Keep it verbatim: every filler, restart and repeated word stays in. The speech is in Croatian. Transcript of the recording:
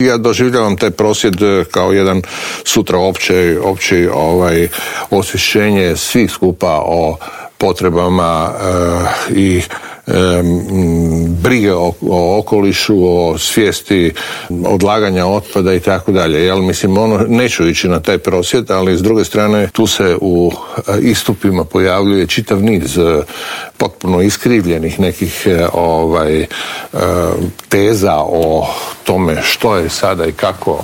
Ja doživljavam taj prosvjed kao jedan sutra opće, opće ovaj, osvješćenje svih skupa o potrebama e, i e, brige o, o okolišu, o svijesti odlaganja otpada i tako dalje. Jel, mislim, ono, neću ići na taj prosvjed, ali s druge strane tu se u istupima pojavljuje čitav niz potpuno iskrivljenih nekih ovaj, teza o tome što je sada i kako